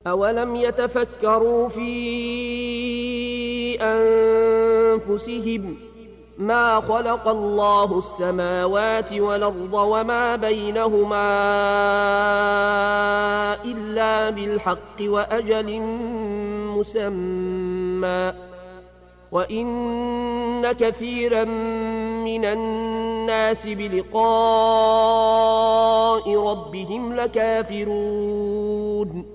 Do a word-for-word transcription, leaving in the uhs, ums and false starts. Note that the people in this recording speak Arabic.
أولم يتفكروا في أنفسهم ما خلق الله السماوات والأرض وما بينهما إلا بالحق وأجل مسمى وإن كثيرا من الناس بلقاء ربهم لكافرون